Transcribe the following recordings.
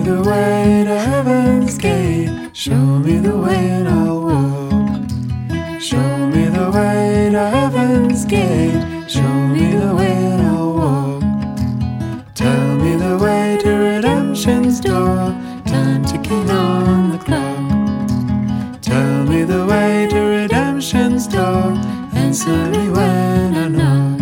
the way to heaven's gate. Show me the way and I'll walk. Show me the way to heaven's gate. Show me the way and I'll walk. Tell me the way to redemption's door. Time ticking on the clock. Tell me the way to redemption's door. Answer me when I knock.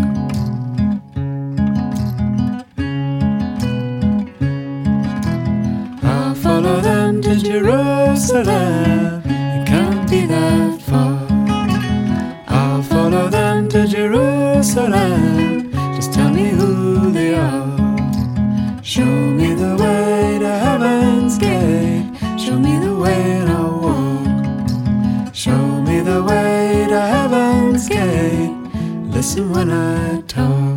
I'll follow them to Jerusalem. It can't be that far. I'll follow them to Jerusalem. Just tell me who they are. Show me the way to heaven's gate. Show me the way and I'll walk. Show me the way to heaven's gate. Listen when I talk.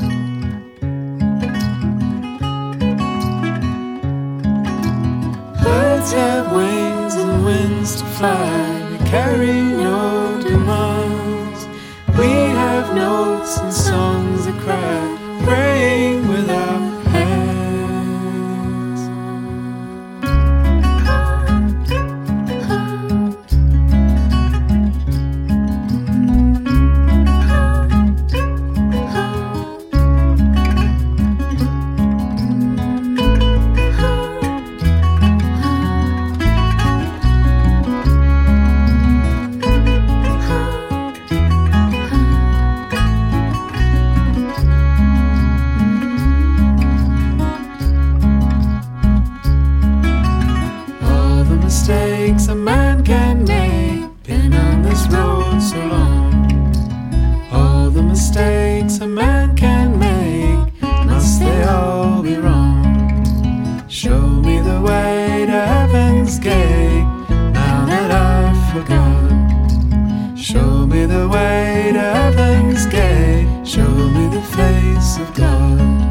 Birds have wings and winds to fly. They carry no demands. We have notes and songs that cry, praying with our hands. Mistakes a man can make, been on this road so long. All the mistakes a man can make, must they all be wrong? Show me the way to heaven's gate, now that I've forgot. Show me the way to heaven's gate, show me the face of God.